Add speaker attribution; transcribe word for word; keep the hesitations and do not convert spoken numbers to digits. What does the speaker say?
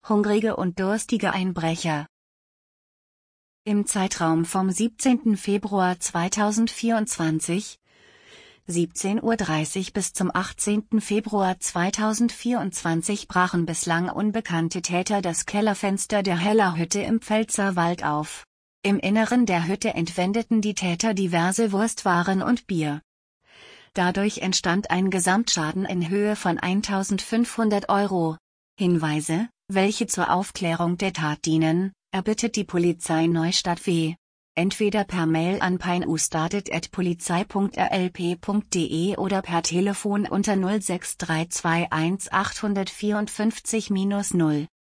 Speaker 1: hungrige und durstige Einbrecher. Im Zeitraum vom siebzehnten Februar zweitausendvierundzwanzig, siebzehn Uhr dreißig bis zum achtzehnten Februar zweitausendvierundzwanzig brachen bislang unbekannte Täter das Kellerfenster der Heller-Hütte im Pfälzerwald auf. Im Inneren der Hütte entwendeten die Täter diverse Wurstwaren und Bier. Dadurch entstand ein Gesamtschaden in Höhe von eintausendfünfhundert Euro. Hinweise, welche zur Aufklärung der Tat dienen, erbittet die Polizei Neustadt W. Entweder per Mail an peinustadet at polizei punkt r l p punkt d e oder per Telefon unter null sechs drei zwei eins acht vier fünf null null.